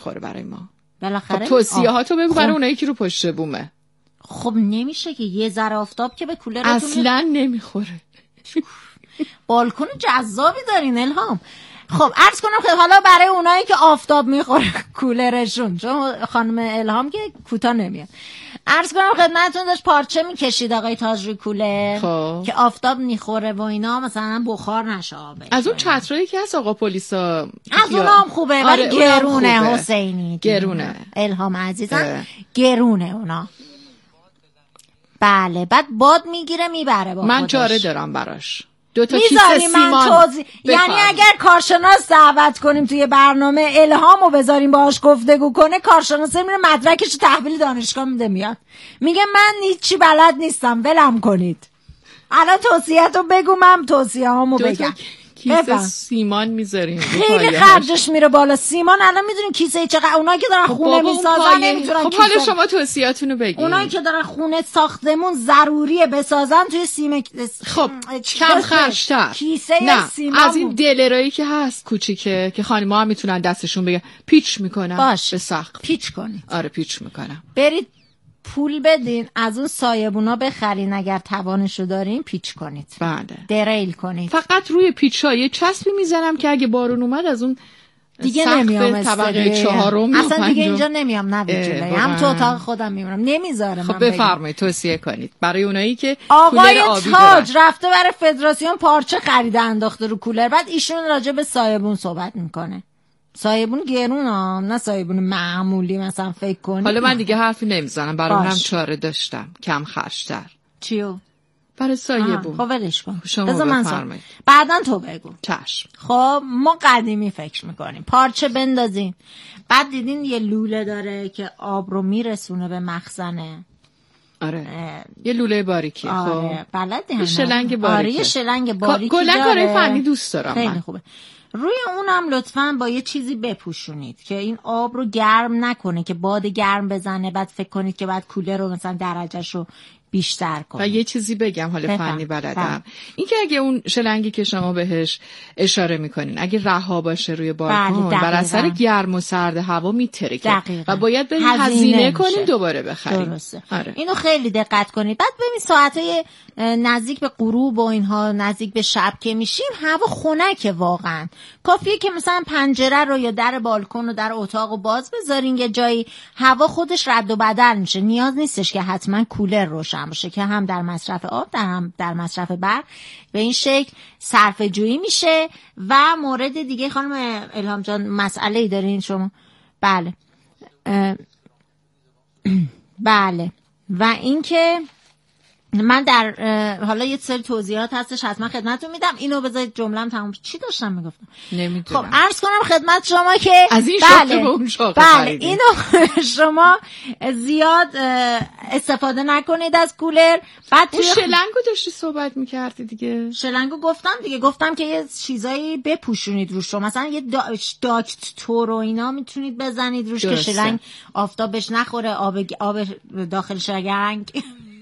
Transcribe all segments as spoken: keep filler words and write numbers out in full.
نمیخوره برای ما. بالاخره خب توصیه ها تو بگو برای اونایی که رو پشت بومه. خب نمیشه که یه ذره آفتاب که به کولرتون اصلا نمیخوره. بالکن جذابی دارین الهام. خب عرض کنم که حالا برای اونایی که آفتاب میخوره کولرشون، چون خانم الهام که کوتاه نمیاد، عرض کنم خدمتتون داشت پارچه میکشید آقای تاج روی کولر خب. که آفتاب میخوره و اینا مثلا بخار نشه آبش. از اون چترایی که هست آقا پلیسا از اون هم خوبه ولی آره گرونه خوبه. حسینی گرونه الهام عزیزم گرونه اونا. بله بعد باد میگیره میبره با من خودش. جاره دارم براش دو تا کیسه سیمان توزی... یعنی اگر کارشناس دعوت کنیم توی برنامه الهامو بذاریم باهاش گفتگو کنه، کارشناس میره مدرکش تحویل دانشگاه میده میاد میگه من هیچی بلد نیستم ولم کنید. الان توصیه‌تو بگو من توصیه‌هامو بگم. کیسه سیمان میذاریم خیلی خرجش میره بالا. سیمان الان میدونین کیسه چقدر، اونایی که دارن خونه میسازن نمیتونن. خب حالا شما توصیه‌تونو بگید. اونایی که دارن خونه ساختمون ضروریه بسازن توی سیم. خب کم خرج‌تر کیسه نه. سیمان از این دلرایی که هست کوچیکه که خانم‌ها هم میتونن دستشون بگن پیچ میکنن باش. به سقف پیچ کنید. آره پیچ میکنم. برید پول بدین از اون سایبونا بخرین اگر توانشو دارین پیچ کنید. بله. دریل کنید. فقط روی پیچ‌ها یه چسبی میزنم که اگه بارون اومد از اون دیگه نمیام طبقه چهارم اصلا دیگه اینجا نمیام. نه جلوی هم تو اتاق خودم میمونم نمیذاره. خب بفرمایید توصیه کنید برای اونایی که آقای تاج رفته برای فدراسیون پارچه خریده انداخته رو کولر، بعد ایشون راجع به سایبون صحبت میکنه. سایبون گرون ها نه سایبون معمولی مثلا فکر کنی. حالا من دیگه حرفی نمیزنم برای اونم چاره داشتم کم خرج‌تر. چیو؟ برای سایبون. خب ولش کن. شما بفرمایید. بعداً تو بگو. چشم. خب ما قدیمی فکر میکنیم پارچه بندازین، بعد دیدین یه لوله داره که آب رو میرسونه به مخزنه. آره یه لوله باریکی. آره خب بلدی یه شلنگ باریکی. آره یه شلنگ باریکی کلا کار فنی دوست دارم. خیلی من. خوبه. روی اونم لطفاً با یه چیزی بپوشونید که این آب رو گرم نکنه که باد گرم بزنه بعد فکر کنید که بعد کولر رو مثلا درجهشو بیشتر کنه. و یه چیزی بگم حالا بفهم. فنی بلدم این که اگه اون شلنگی که شما بهش اشاره میکنین اگه رها باشه روی بالکن بر اثر گرم و سرد هوا میترکه و باید برید هزینه کنین دوباره بخرید. درسته. آره. اینو خیلی دقت کنید. بعد ببین ساعتای نزدیک به غروب و اینها نزدیک به شب که میشیم هوا خنکه واقعا. کافیه که مثلا پنجره رو یا در بالکن و در اتاق رو باز بذارین یه جایی هوا خودش رد و بدل میشه. نیاز نیستش که حتما کولر روشن باشه که هم در مصرف آب در هم در مصرف برق به این شکل صرفه جویی میشه. و مورد دیگه خانم الهام جان مسئله‌ای دارین شما؟ بله بله و اینکه من در حالا یه سری توضیحات هستش حتما خدمتتون میدم. اینو بذارید جمله‌ام تموم. چی داشتم میگفتم؟ نمیدونم. خب عرض کنم خدمت شما که از این بله شاخه به اون شاخه بله خریدیم. اینو شما زیاد استفاده نکنید از کولر. بعد توی شلنگو داشتی صحبت میکردی دیگه. شلنگو گفتم دیگه گفتم که یه چیزایی بپوشونید روش رو مثلا یه داکت تور و اینا میتونید بزنید روش درسته. که شلنگ آفتابش نخوره آب آب داخلش رنگ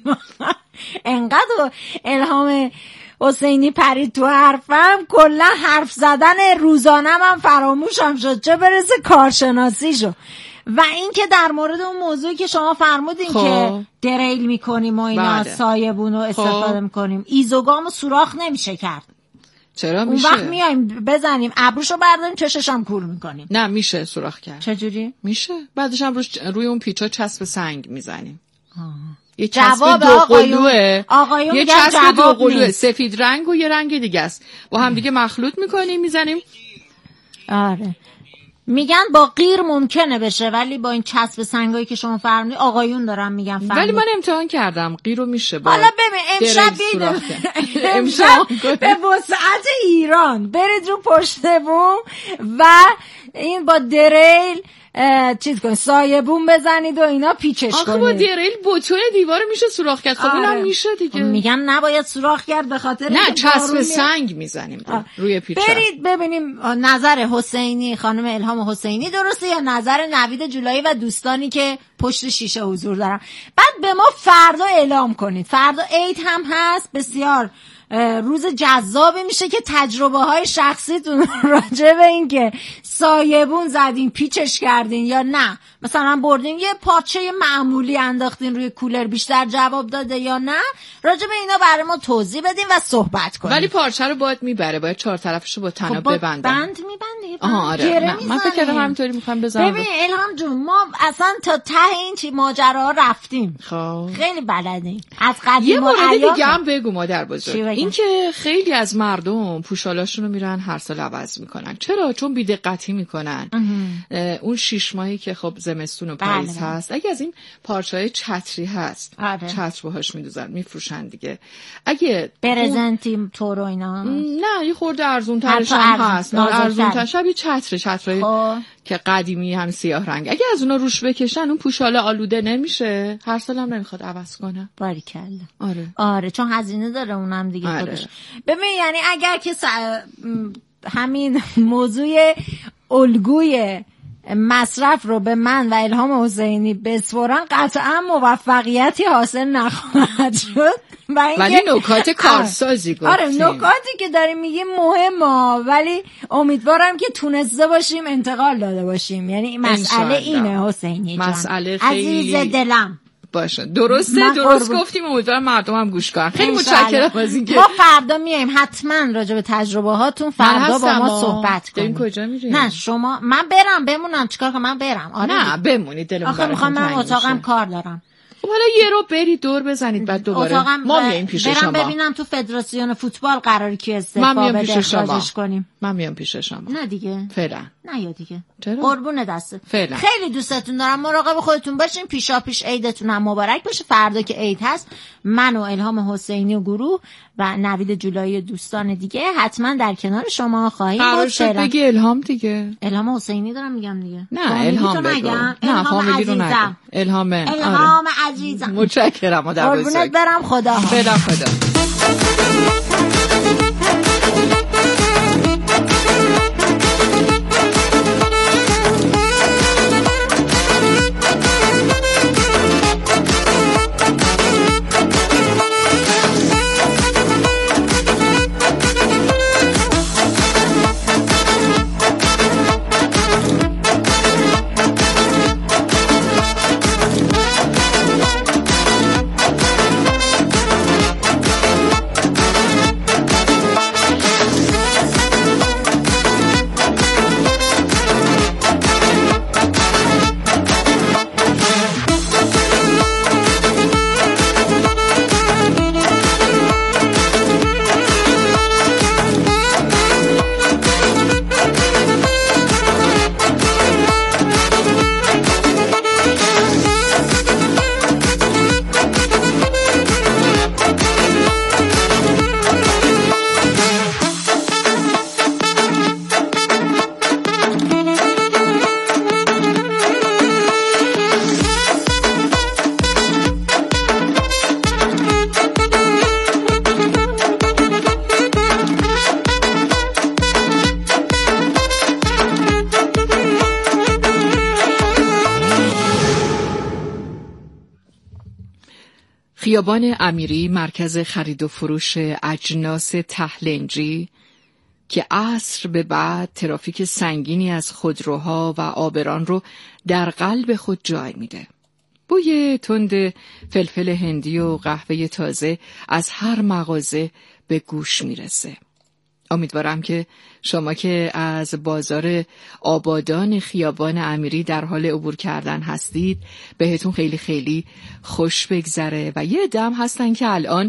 انقدر الهام حسینی پرید تو حرفم کلا حرف زدن روزانم هم فراموشم شد چه برسه کارشناسی شو. و این که در مورد اون موضوعی که شما فرمودین خب. که دریل میکنیم و اینا سایبون رو استفاده خب. میکنیم ایزوگامو سوراخ نمیشه کرد. چرا میشه؟ اون وقت میایم بزنیم ابروشو برداریم چشش هم کور میکنیم. نه میشه سوراخ کرد. چجوری؟ میشه بعدش هم روش روی اون پیچا چسب سنگ میزنیم. یه چسب دو قلوه آقایون یه چسب دو قلوه سفید رنگ و یه رنگ دیگه است با هم دیگه مخلوط میکنیم میزنیم. آره میگن با غیر ممکنه بشه ولی با این چسب سنگایی که شما فرمودید آقایون دارم میگن فرمود. ولی من امتحان کردم غیرو میشه با حالا ببین امشب بیدیم امشب به وسعت ایران برید رو پشت بوم و این با دریل چیز کنید سایه بوم بزنید و اینا پیچش کنید. آخه با دریل بوتون دیوار میشه سوراخ کرد. خب اینم میشه دیگه. میگن نباید سوراخ کرد به خاطر نه چسب سنگ میزنیم روی پیچا. برید ببینیم نظر حسینی خانم الهام حسینی درسته یا نظر نوید جولایی و دوستانی که پشت شیشه حضور دارن. بعد به ما فردا اعلام کنید. فردا عید هم هست بسیار روز جذابی میشه که تجربه های شخصیتون راجع به این که سایبون زدین پیچش کردین یا نه، مثلا بردین یه پارچه معمولی انداختین روی کولر بیشتر جواب داده یا نه، راجع به اینا برای ما توضیح بدین و صحبت کنین. ولی پارچه رو باید میبره، باید چهار طرفشو با طناب خب ببندن. بند میبندی؟ آها آره. من فکر کردم همینطوری میخوام بزنم. ببین الهام جون ما اصلا تا ته این چی ماجراها رفتیم. خب خیلی بلدیم. از قدیم یه مورد ایام دیگه هم بگو مادر بزرگ. این که خیلی از مردم پوشالاشون رو میرن هر سال عوض میکنن. چرا؟ چون بی‌دقتی میکنن. اون شش ماهی که خب زمستون و پاییز بله. هست، اگه از این پارچه‌های چتری هست آره. چتر باهاش میدوزن میفروشن دیگه. اگه برزنتیم تو رو اینا نه یه خورده ارزون ترش هم هست. ارزون تر شبیه چتر چترای خب. که قدیمی هم سیاه رنگ، اگه از اونا روش بکشن اون پوشاله آلوده نمیشه، هر سال هم نمیخواد عوض کنه. باریکلا. آره آره چون هزینه داره اونم دیگه آره. خودش. ببین یعنی اگر که س... همین موضوع الگوی مصرف رو به من و الهام حسینی بسپرن قطعا موفقیتی حاصل نخواهد شد. ولی نکات کارسازی گفتیم. آره نکاتی که داریم میگیم مهمه، ولی امیدوارم که تونسته باشیم انتقال داده باشیم. یعنی مسئله اینه حسینی جان، مسئله خیلی عزیز دلم باشه. درسته درست گفتیم. امیدوارم مردم هم گوش کنن. خیلی متشکرم از اینکه ما فردا میایم حتما راجع به تجربه هاتون فردا با ما صحبت کنیم. کجا میریم؟ نه شما من برم بمونم چیکار کنم؟ من برم. آره نه بمونید دلم آخه میخوام من اتاقم کار دارم. حالا یه رو برید دور بزنید بعد دوباره ما میایم پیش شما. برم ببینم تو فدراسیون فوتبال قراره کی استعفا بده اخراجش کنیم. من میام پیش شما. نه دیگه فعلا نه یا دیگه چرا؟ قربون دستت. فعلا خیلی دوستتون دارم. مراقب خودتون باشین. پیشا پیش عیدتون هم مبارک باشه. فردا که عید هست من و الهام حسینی و گروه و نوید جولایی دوستان دیگه حتما در کنار شما خواهیم بود. فعلا بگی الهام دیگه. الهام حسینی دارم میگم دیگه. نه الهام بگو. نه فامیلی رو نگو. الهام الهام عزیزم. متشکرم مادر بزرگ. قربونت برم. خدا خدا خدا. خیابان امیری مرکز خرید و فروش اجناس ته‌لنجی که عصر به بعد ترافیک سنگینی از خودروها و عابران رو در قلب خود جای میده. بوی تند فلفل هندی و قهوه تازه از هر مغازه به گوش میرسه. امیدوارم که شما که از بازار آبادان خیابان امیری در حال عبور کردن هستید بهتون خیلی خیلی خوش بگذره و یه دم هستن که الان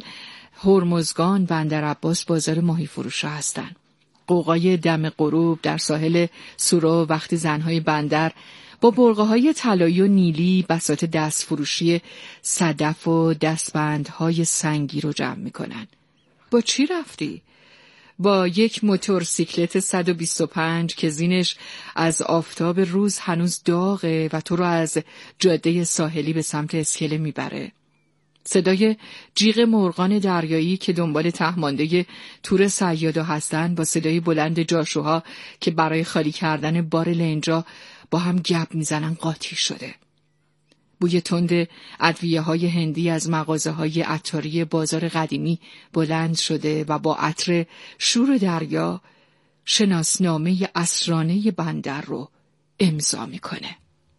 هرمزگان بندر عباس بازار ماهی فروش هستن. قوقای دم غروب در ساحل سورا وقتی زنهای بندر با برقه‌های طلایی و نیلی بساط دست فروشی صدف و دستبندهای سنگی رو جمع میکنن. با چی رفتی؟ با یک موتورسیکلت صد و بیست و پنج که زینش از آفتاب روز هنوز داغه و تو رو از جاده ساحلی به سمت اسکله میبره. صدای جیغ مرغان دریایی که دنبال تهمانده تور صیادا هستن با صدای بلند جاشوها که برای خالی کردن بار لنجا با هم گپ میزنن قاطی شده. بوی تند ادویه‌های هندی از مغازه‌های عطاری بازار قدیمی بلند شده و با عطر شور دریا شناسنامه اسرانه بندر رو امضا میکنه.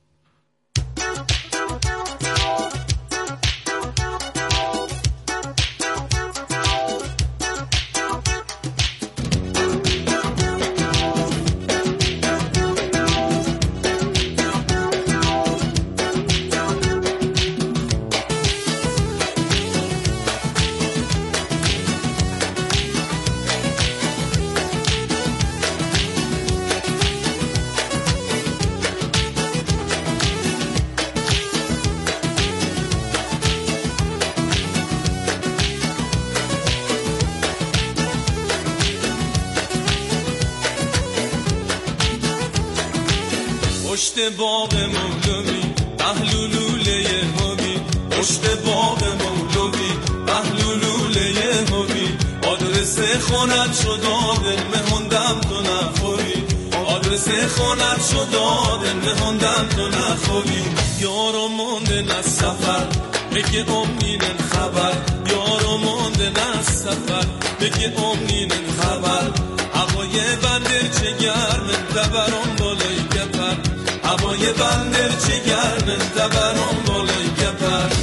پشت باغ مولوی پهلولوله هوی، پشت باغ مولوی پهلولوله هوی، آدرس خونت شد دادن مهندم تو نخوری، آدرس خونت شد دادن مهندم تو نخوری. یارو موندن از سفر بگه امینن خبر، یارو موندن از سفر بگه امینن خبر. هوای بندر چه گرمه دبرم بالای گپر، هوای بندر چه گرمه دبرم بالای گپر.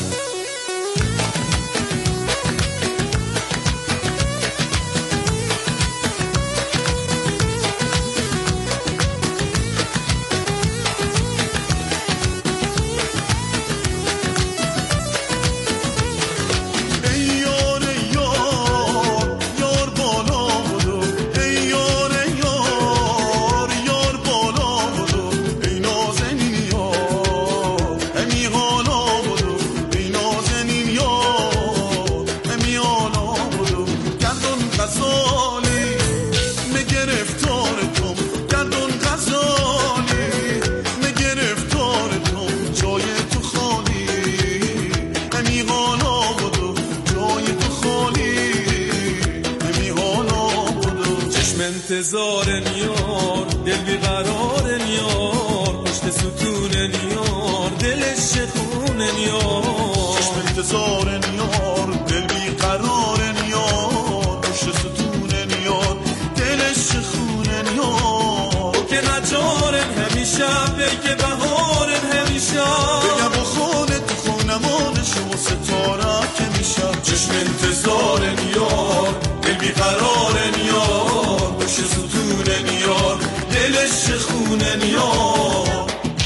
انتظار نیار دل بیقرار نیار، پشت ستون نیار دلش خون نیار. چشم انتظار نیار دل بیقرار نیار، پشت ستون نیار دلش خون نیار. تو که نجارن همیشه بگه بهارن همیشه، بگه با خونه تو خونمانش و ستاره که میشه. چشم انتظار نیار دل بیقرار نیار، پشت ستون نیار دلش خون نیار.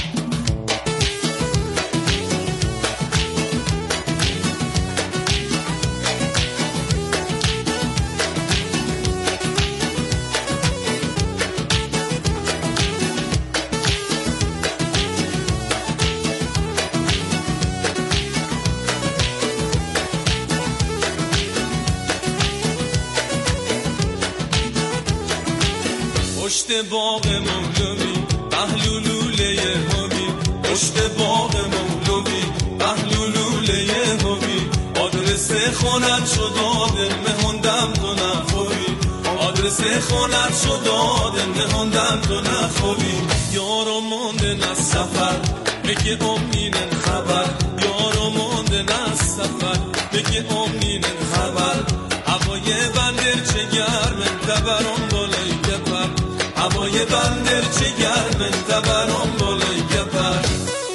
پشت باغ مولوی پهلولوله هوی، پشت باغ مولوی پهلولوله هوی، آدرس خونت شد دادن مهندم تو نخوری، آدرس خونت شد دادن مهندم تو نخوری. یارو موندن از سفر بگه امینن خبر، یارو موندن از سفر بگه امینن خبر. هوای بندر چه گرمه دبرم بالای گپر، هوای بندر چه گرمه دبرم بالای گپر.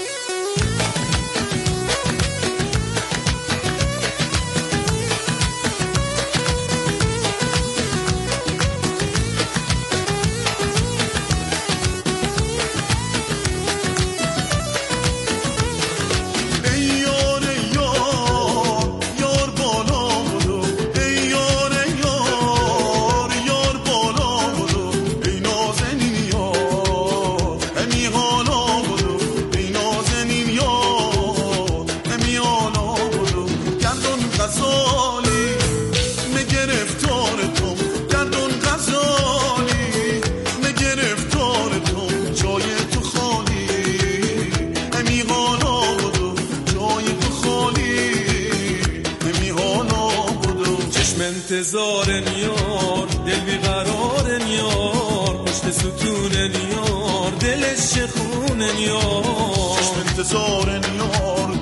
انتظار نیار دل بیقرار نیار، پشت ستون نیار دلش خون نیار. چشم انتظار نیار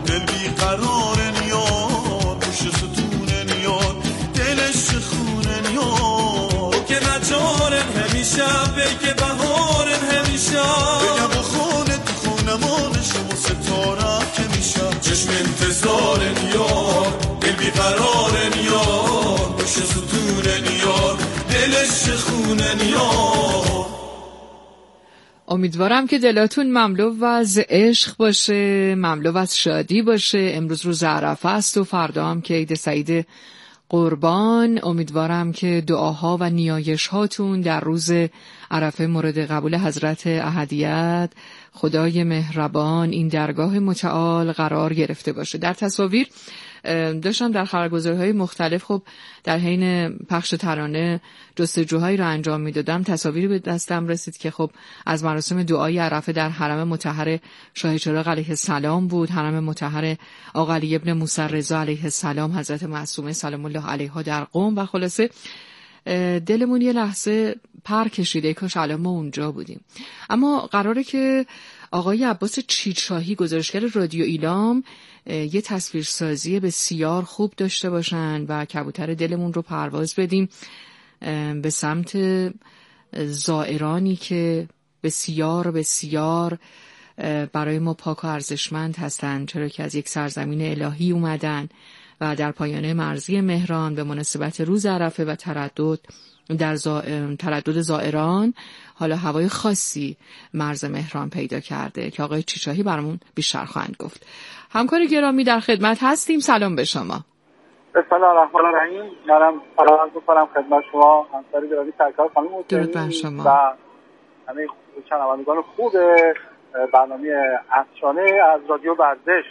همیشه بگه بهارن همیشه بگم و خونه تو خونمان شما ستاره که میشه چشم انتظارن یار دل بیقرارن یار باشه ستونن یار دلش خونن یار. امیدوارم که دلاتون مملو از عشق باشه، مملو از شادی باشه. امروز روز عرفه است و فردا هم که عید سعید قربان. امیدوارم که دعاها و نیایش هاتون در روز عرفه مورد قبول حضرت احدیت خدای مهربان این درگاه متعال قرار گرفته باشه. در تصاویر داشتم در خبرگزاری‌های مختلف خب در حین پخش ترانه جستجوهایی رو انجام میدادم، تصاویری به دستم رسید که خب از مراسم دعای عرفه در حرم مطهر شاه چراغ علیه السلام بود، حرم مطهر آقا علی ابن موسی رضا علیه السلام، حضرت معصومه سلام الله علیها در قم. و خلاصه دلمون یه لحظه پر کشیده کاش الان ما اونجا بودیم. اما قراره که آقای عباس چیچاهی گزارشگر رادیو ایلام یه تصویرسازی بسیار خوب داشته باشن و کبوتر دلمون رو پرواز بدیم به سمت زائرانی که بسیار بسیار برای ما پاک و ارزشمند هستن، چرا که از یک سرزمین الهی اومدن و در پایانه مرزی مهران به مناسبت روز عرفه و تردد در زا... تردد زائران حالا هوای خاصی مرز مهران پیدا کرده که آقای چیچاهی برامون بیشتر خواهند گفت. همکار گرامی در خدمت هستیم، سلام به شما. بسم الله الرحمن الرحیم. منم سلام می‌کنم خدمت شما همکار گرامی سرکار خانم حسینی. درود بر شما و همه شنوندگان خوب برنامه افسانه از رادیو ورزش.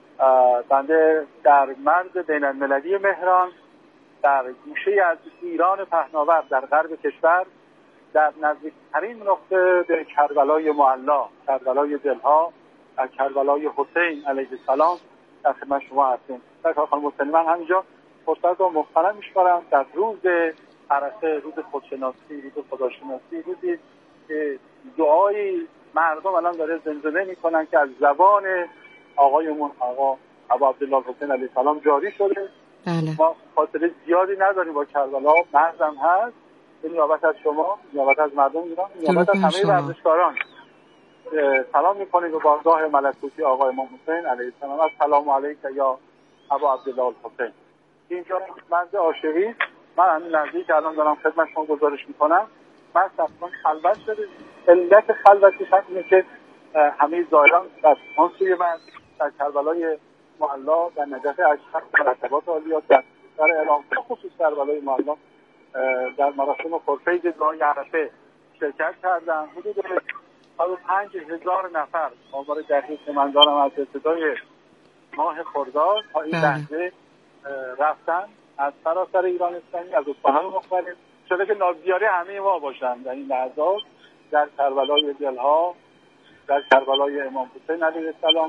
بنده در مرز بین المللی مهران در گوشه از ایران پهناور در غرب کشور در نزدیکترین نقطه به کربلای معلا، کربلای دلها، کربلای حسین علیه السلام در خدمت شما هستیم. در خانم حسینی من همینجا فرصت رو مخترم می‌شمارم در روز عرفه، روز خودشناسی، روز خداشناسی، روزی که دعای مردم الان داره زمزمه میکنن که از زبان آقایمون آقا ابو عبدالله حسین علیه السلام جاری شده. بله. ما فاصله زیادی نداریم با کربلا، مرزم هست. به نیابت از شما، نیابت از مردم ایران، نیابت از همه ورزشکاران سلام میکنیم به بارگاه ملکوتی آقا امام حسین علیه السلام. السلام علیک یا ابو عبدالله الحسین. اینجا مرز عاشقی، من همین نزدیک الان دارم خدمت شما گزارش میکنم. من تقریبا خلوت شده. علت خلوتش اینه که همه زائران در آن سوی من در کربلای معلا در نجف اشرف در مرتبات عالیات در در اعلام خصوص کربلای معلا در مراسم پرفیض دعای عرفه شرکت کردن. حدود پنج هزار نفر آمار دقیق من دارم از ابتدای ماه خرداد تا این لحظه رفتن از سراسر ایران اسلامی، از استان‌های مختلف شده که نازیاره همه ما باشن در این لحظات در کربلای دلها، در کربلای امام حسین علیه السلام.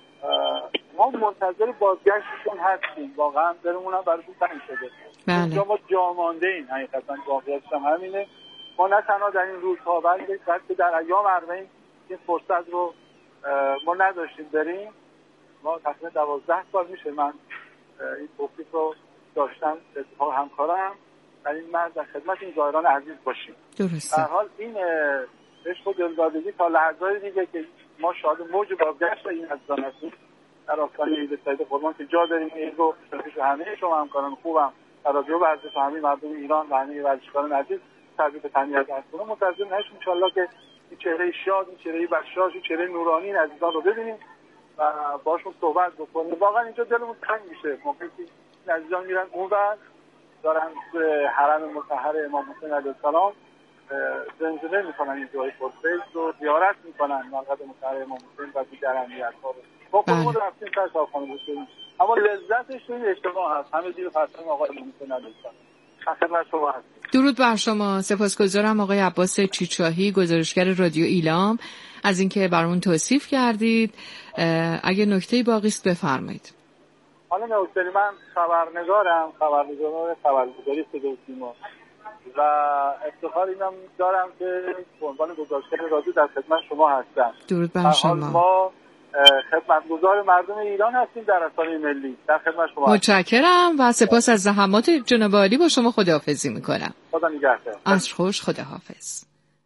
ما منتظر بازگشتشون هستیم، واقعا دلمون هم براشون تنگ شده. بله. ما جا مانده این حقیقتا واقعیتش هم همینه. ما نه تنها در این روزها بلکه در ایام اربعین این فرصت رو ما نداشتیم بریم. ما تقریبا دوازده سال میشه من این توفیق رو داشتم اتفاق همکارم در این مرز در خدمت این زائران عزیز باشیم. درسته. در حال این عشق و دلدادگی تا لحظات دیگه که ما شاهد موج بازگشت این عزیزان هستیم در آستانه عید سعید قربان که جا داریم این رو شرکت همه شما همکاران خوبم در رادیو ورزش و همه مردم ایران و همه ورزشکاران عزیز تبریک و تهنیت عرض کنم. منتظر هستیم ان شاءالله که این چهره شاد، این چهره بشاش، این چهره نورانی این عزیزان رو ببینیم و باشون صحبت بکنیم. واقعا اینجا دلمون تنگ میشه موقعی که این عزیزان میرن اونور دارن به حرم مطهر امام حسین علیه السلام زمزمه میکنن، این دعای پرفیض رو زیارت میکنن، مقعد مطهر امام حسین و دیگر اهمیت‌ها رو با خودمون رفتیم سر صاحبخانه بسیم. اما لذتش این اجتماع هست، همه زیر فرمان آقای امام حسین علیه السلام. خدمت شما هستیم. درود بر شما. سپاسگزارم آقای عباس چیچاهی گزارشگر رادیو ایلام از اینکه برامون توصیف کردید. اگه نکته‌ای باقی است بفرمایید. خانم حسینی من خبرنگارم، خبرنگار خبرگزاری صدا و سیما و افتخار اینم دارم که به عنوان گزارشگر رادیو در خدمت شما هستم. درود بر شما. ما خدمتگزار مردم ایران هستیم در رسانه ملی در خدمت شما. متشکرم و سپاس از زحمات جناب عالی. با شما خداحافظی میکنم. خدا نگهدار. عصر خوش. خداحافظ.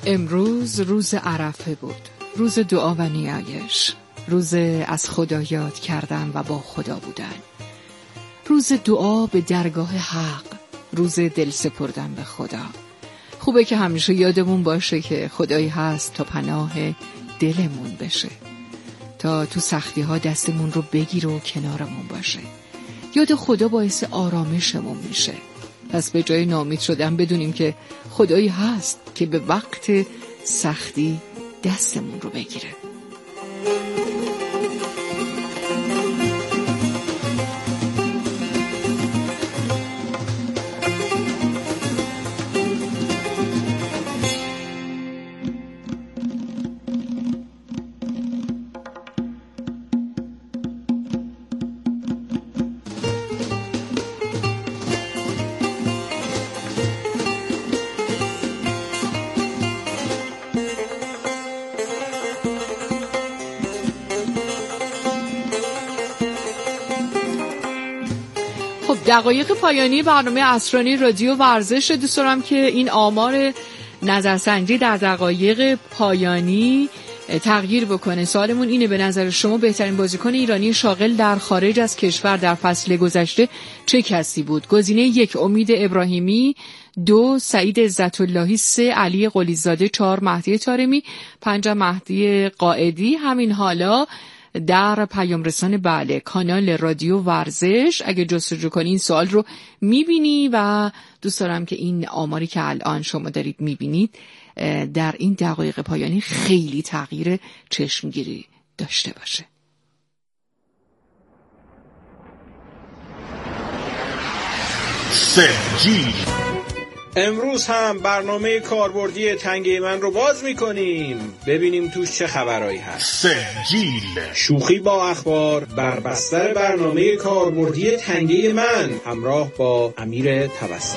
امروز روز عرفه بود، روز دعا و نیایش، روز از خدا یاد کردن و با خدا بودن، روز دعا به درگاه حق، روز دل سپردن به خدا. خوبه که همیشه یادمون باشه که خدایی هست تا پناه دلمون بشه، تا تو سختی ها دستمون رو بگیر و کنارمون باشه. یاد خدا باعث آرامشمون میشه. پس به جای ناامید شدن بدونیم که خدایی هست که به وقت سختی دستمون رو بگیره. دقایق پایانی برنامه عصرانی رادیو ورزش. دوست دارم که این آمار نظرسنجی در دقایق پایانی تغییر بکنه. سوالمون اینه: به نظر شما بهترین بازیکن ایرانی شاغل در خارج از کشور در فصل گذشته چه کسی بود؟ گزینه یک امید ابراهیمی، دو سعید عزت‌اللهی، سه علی قلیزاده، چهار مهدی طارمی، پنج مهدی قائدی. همین حالا در پیام رسان بله کانال رادیو ورزش اگه جستجو کنی این سوال رو میبینی و دوست دارم که این آماری که الان شما دارید میبینید در این دقایق پایانی خیلی تغییر چشمگیری داشته باشه. سجی امروز هم برنامه کاربردی تنگه من رو باز میکنیم، ببینیم توش چه خبرایی هست. سجیل شوخی با اخبار بر بستر برنامه کاربردی تنگه من همراه با امیر توسلی.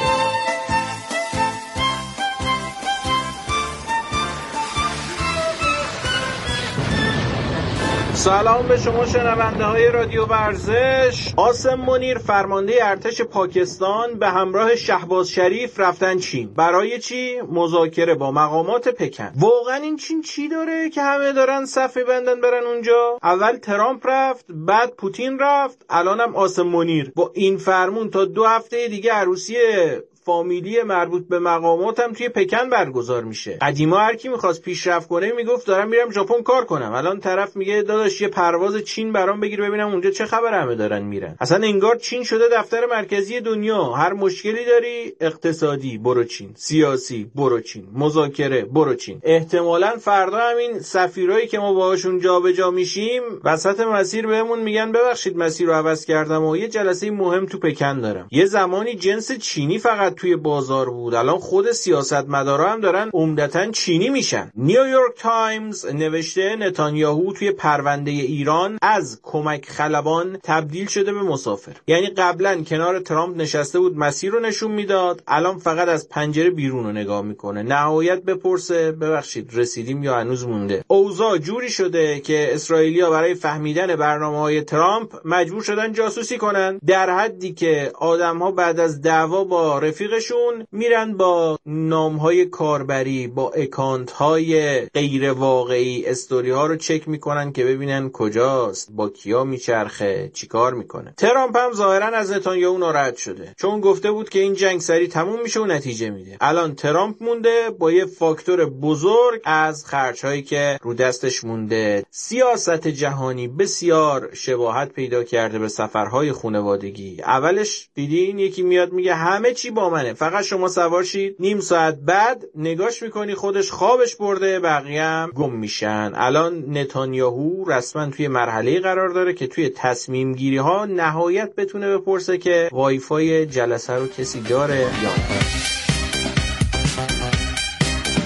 سلام به شما شنونده های رادیو ورزش. قاسم منیر فرمانده ارتش پاکستان به همراه شهباز شریف رفتن چین. برای چی؟ مذاکره با مقامات پکن. واقعا این چین چی داره که همه دارن صفی بندن برن اونجا؟ اول ترامپ رفت، بعد پوتین رفت، الانم قاسم منیر. با این فرمون تا دو هفته دیگه عروسی فامیلی مربوط به مقاماتم توی پکن برگزار میشه. قدیما هر کی میخواست پیشرفت کنه میگفت دارم میرم ژاپن کار کنم. الان طرف میگه داداش یه پرواز چین برام بگیر ببینم اونجا چه خبر همه دارن میرن. اصلا انگار چین شده دفتر مرکزی دنیا. هر مشکلی داری اقتصادی برو چین، سیاسی برو چین، مذاکره برو چین. احتمالاً فردا همین سفیرایی که ما باهاشون جابجا میشیم وسط مسیر بهمون میگن ببخشید مسیر رو عوض کردم و یه جلسه مهم تو پکن دارم. یه زمانی جنس چینی فقط توی بازار بود، الان خود سیاستمدارا هم دارن عمدتاً چینی میشن. نیویورک تایمز نوشته نتانیاهو توی پرونده ایران از کمک خلبان تبدیل شده به مسافر. یعنی قبلا کنار ترامپ نشسته بود مسیر رو نشون میداد، الان فقط از پنجره بیرون رو نگاه میکنه. نهایت بپرسه ببخشید رسیدیم یا هنوز مونده. اوضاع جوری شده که اسرائیلیا برای فهمیدن برنامه‌های ترامپ مجبور شدن جاسوسی کنن، در حدی که آدم‌ها بعد از دعوا با رفیق شون میرن با نامهای کاربری، با اکانت های غیر واقعی استوری ها رو چک میکنن که ببینن کجاست، با کیا میچرخه، چیکار میکنه. ترامپ هم ظاهرا از نتانیاهو ناراحت شده، چون گفته بود که این جنگ سری تموم میشه و نتیجه میده. الان ترامپ مونده با یه فاکتور بزرگ از خرج هایی که رو دستش مونده. سیاست جهانی بسیار شباهت پیدا کرده به سفرهای خانوادگی. اولش دیدین یکی میاد میگه همه چی با منه، فقط شما سوار شید. نیم ساعت بعد نگاش میکنی خودش خوابش برده، بقیه هم گم میشن. الان نتانیاهو رسما توی مرحله قرار داره که توی تصمیم گیری ها نهایت بتونه بپرسه که وای فای جلسه رو کسی داره یا نه.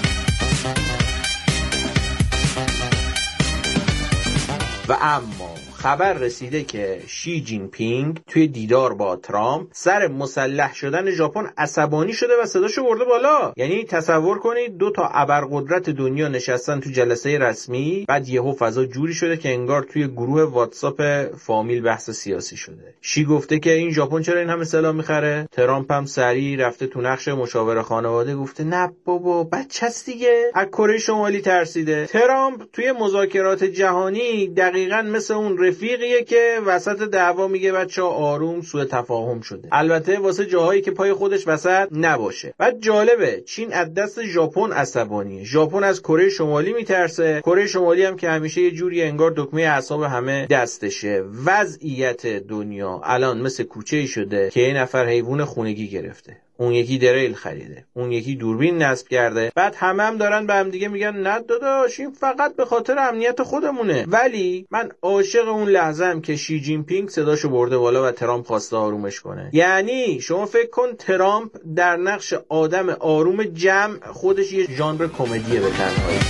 و اما خبر رسیده که شی جین پینگ توی دیدار با ترامپ سر مسلح شدن ژاپن عصبانی شده و صداشو برده بالا. یعنی تصور کنید دو تا ابرقدرت دنیا نشستن تو جلسه رسمی، بعد یهو فضا جوری شده که انگار توی گروه واتساپ فامیل بحث سیاسی شده. شی گفته که این ژاپن چرا این همه سلاح میخره؟ ترامپ هم سریع رفته تو نقش مشاور خانواده، گفته نه بابا بچه‌ست دیگه، از کره شمالی ترسیده. ترامپ توی مذاکرات جهانی دقیقاً مثل اون رفیقیه که وسط دعوا میگه بچه‌ها آروم، سوء تفاهم شده. البته واسه جاهایی که پای خودش وسط نباشه. بعد جالبه چین از دست ژاپن عصبانیه. ژاپن از کره شمالی میترسه، کره شمالی هم که همیشه یه جوری انگار دکمه اعصاب همه دستشه. وضعیت دنیا الان مثل کوچه‌ای شده که یه نفر حیوان خونگی گرفته، اون یکی دریل خریده، اون یکی دوربین نصب کرده، بعد همه هم دارن به هم دیگه میگن نه داداش این فقط به خاطر امنیت خودمونه. ولی من عاشق اون لحظه‌ام که شی جین پینگ صداشو برده بالا و ترامپ خواسته آرومش کنه. یعنی شما فکر کن ترامپ در نقش آدم آروم جمع خودش یه ژانر کمدیه به تنهایی.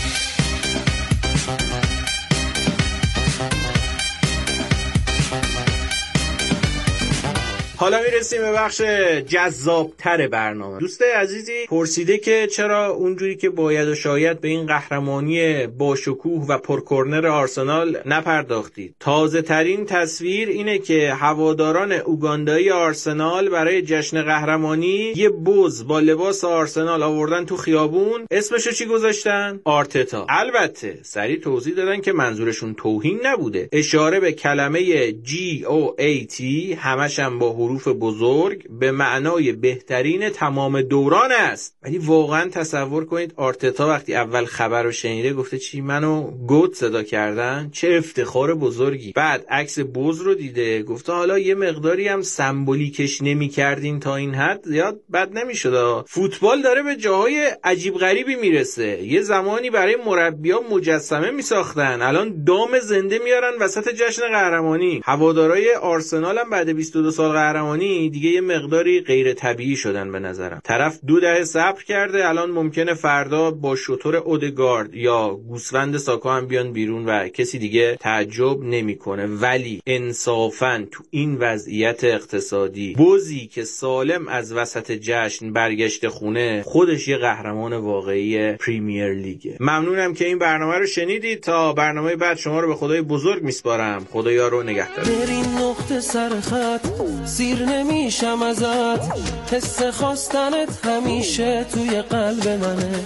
حالا میرسیم به بخش جذابتر برنامه. دوست عزیزی پرسیده که چرا اونجوری که باید و شاید به این قهرمانی با شکوه و پرکورنر آرسنال نپرداختید. تازه ترین تصویر اینه که هواداران اوگاندایی آرسنال برای جشن قهرمانی یه بز با لباس آرسنال آوردن تو خیابون. اسمشو چی گذاشتن؟ آرتتا. البته سریع توضیح دادن که منظورشون توهین نبوده، اشاره به کلمه جی او ای تی همش هم با حروف بزرگ به معنای بهترین تمام دوران است. ولی واقعا تصور کنید آرتتا وقتی اول خبر رو شنیده گفته چی منو گوت صدا کردن؟ چه افتخار بزرگی. بعد عکس بز رو دیده گفته حالا یه مقداری هم سمبولیکش نمی‌کردین تا این حد یاد بد نمی‌شد. فوتبال داره به جاهای عجیب غریبی میرسه. یه زمانی برای مربیان مجسمه میساختن، الان دام زنده میارن وسط جشن قهرمانی. هوادارهای آرسنال هم بعد بیست و دو سال قهرمانی دیگه یه مقداری غیر طبیعی شدن به نظرم. طرف دو دهه صبر کرده، الان ممکنه فردا با شتر اودگارد یا گوسفند ساکا هم بیان بیرون و کسی دیگه تعجب نمیکنه. ولی انصافاً تو این وضعیت اقتصادی بزی که سالم از وسط جشن برگشت خونه خودش یه قهرمان واقعی پریمیر لیگه. ممنونم که این برنامه رو شنیدید. تا برنامه بعد شما رو به خدای بزرگ میسپارم. خدایا رو نگهدار. سیر نمیشم ازت، حس خواستنت همیشه توی قلب منه.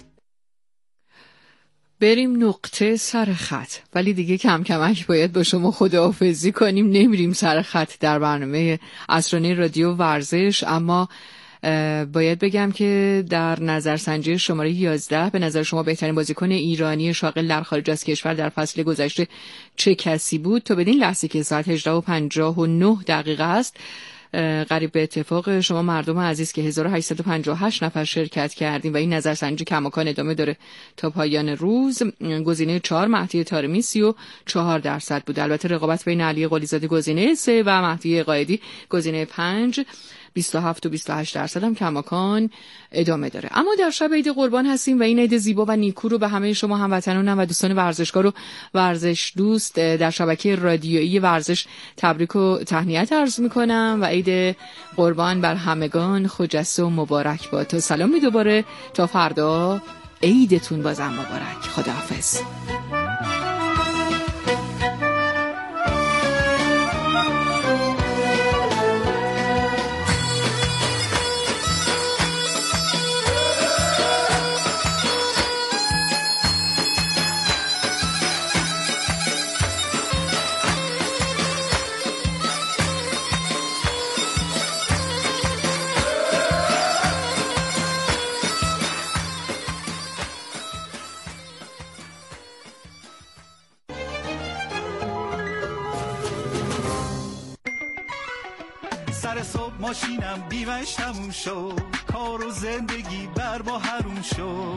بریم نقطه سر خط. ولی دیگه کم کمک باید با شما خداحافظی کنیم، نمیریم سر خط در برنامه عصرانه رادیو ورزش. اما باید بگم که در نظرسنجی شماره یازده به نظر شما بهترین بازیکن ایرانی شاغل در خارج از کشور در فصل گذشته چه کسی بود؟ تا بدین لحظه که ساعت هجده و پنجاه و نه دقیقه است، قریب به اتفاق شما مردم عزیز که هزار و هشتصد و پنجاه و هشت نفر شرکت کردیم و این نظرسنجی کماکان ادامه داره تا پایان روز. گزینه چهار مهدی طارمی سی و چهار درصد بود. البته رقابت بین علی قلیزاده گزینه سه و مهدی قائدی گزینه پنج بیست و هفت و بیست و هشت درصد هم کماکان ادامه داره. اما در شب عید قربان هستیم و این عید زیبا و نیکو رو به همه شما هموطنانم و دوستان ورزشکار و ورزش دوست در شبکه رادیویی ورزش تبریک و تهنیت عرض میکنم و عید قربان بر همگان خجسته و مبارک باد. تا سلامی دوباره، تا فردا، عیدتون بازم مبارک. خداحافظ. سر صبح ماشینم بیمش تموم شد، کار و زندگی بر ما حروم شد.